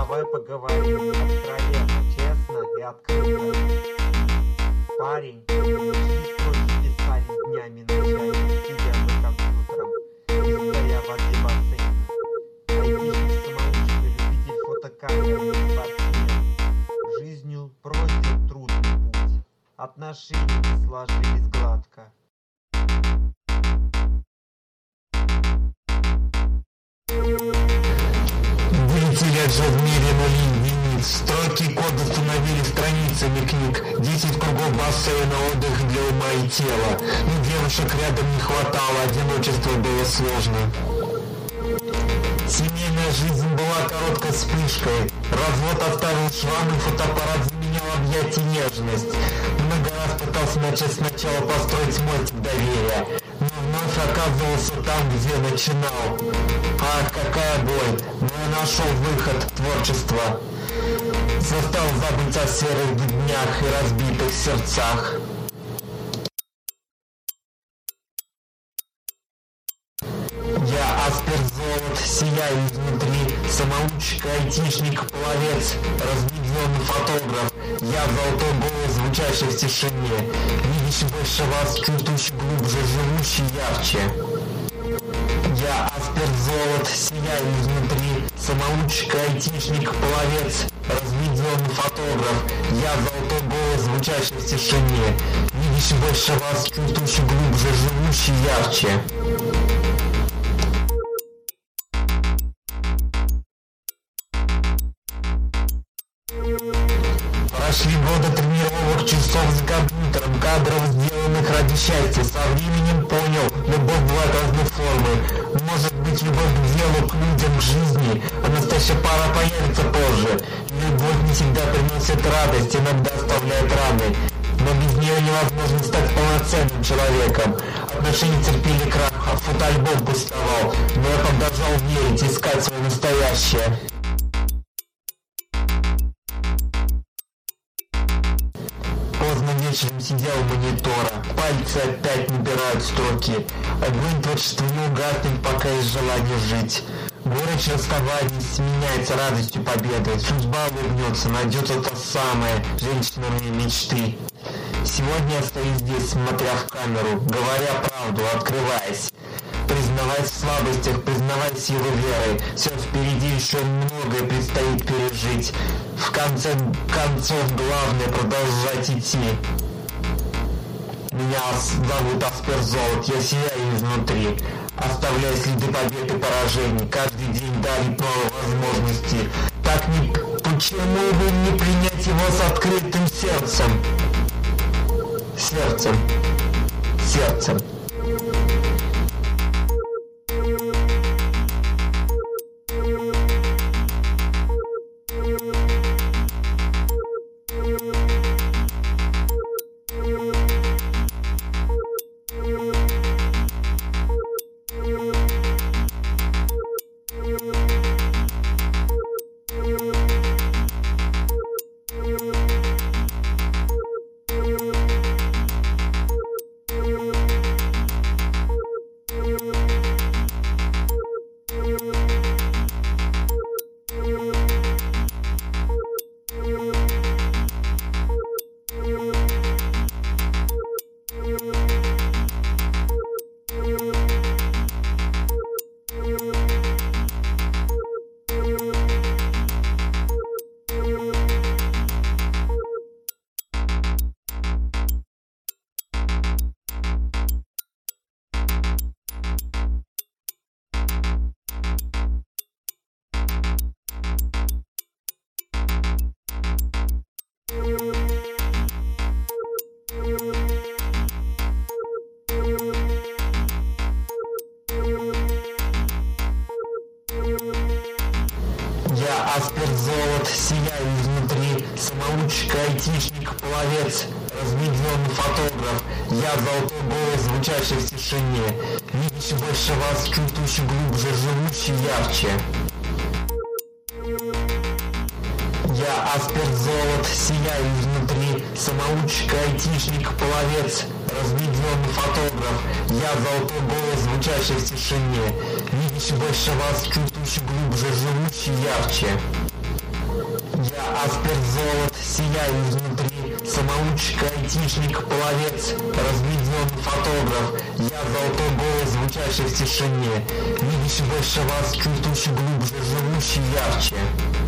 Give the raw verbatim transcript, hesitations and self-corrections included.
Давай поговорим откровенно, честно и открыто. Парень, чьи строки писали днями, ночами, сидя за компьютером и стоя в воде бассейна. Айтишник-самоучка, любитель фотокамеры и спортсмен. Жизнью пройден трудный путь. Отношения не сложились гладко. Лет же в мире нули единиц. Строки кода становили страницами книг. Десять кругов бассейна, отдых для ума и тела. Но девушек рядом не хватало, одиночество было сложно. Семейная жизнь была короткой вспышкой. Развод оставил шрамы, фотоаппарат заменял объятия и нежность. Много раз пытался начать сначала построить мостик доверия, но вновь оказывался там, где начинал. Ах, какая боль! Но я нашел выход в творчество. Застал забыть о серых днях и разбитых сердцах. Я Аспер Золот, сияю изнутри, самоучка, айтишник, пловец, разведенный фотограф. Я золотой голос, звучащий в тишине, видящий больше вас, чувствующий глубже, живущий ярче. Я Аспер Золот, сияю изнутри, самоучка, айтишник, пловец, разведенный фотограф. Я золотой голос, звучащий в тишине, видящий больше вас, чувствующий глубже, живущий ярче. Прошли годы тренировок, часов за компьютером, кадров, сделанных ради счастья. Со временем понял, любовь бывает разной формы. Может быть, любовь к делу, к людям, к жизни, а настоящая пара появится позже. Любовь не всегда приносит радость, иногда оставляет раны. Но без нее невозможно стать полноценным человеком. Отношения терпели крах, а фотоальбом пустовал. Но я продолжал верить, искать свое настоящее. Поздно вечером сидел у монитора, пальцы опять набирают строки. Огонь творчества не угаснет, пока есть желание жить. Горечь расставания сменяется радостью победы. Судьба улыбнется, найдется то самое, женщина моей мечты. Сегодня я стою здесь, смотря в камеру, говоря правду, открываясь. Признаваясь в слабостях, признавая силу веры. Все впереди, еще многое предстоит пережить. В конце концов, главное продолжать идти. Меня зовут Аспер Золот, я сияю изнутри. Оставляя следы побед и поражений, каждый день дарит новые возможности. Так не, почему бы не принять его с открытым сердцем? Сердцем. Сердцем. Аспер Золот, сияю изнутри, самоучка, айтишник, пловец, разведенный фотограф. Я золотой голос, звучащий в тишине, видящий больше вас, чувствующий глубже, живущий ярче. Я Аспер Золот, сияю изнутри, самоучка, айтишник, пловец, разведенный фотограф. Я золотой голос, звучащий в тишине, видящий больше вас, чувствующий глубже, живущий ярче. Я Аспер Золот, сияю изнутри, самоучка, айтишник, пловец, разведенный фотограф. Я золотой голос, звучащий в тишине, видящий больше вас, чувствующий глубже, живущий ярче.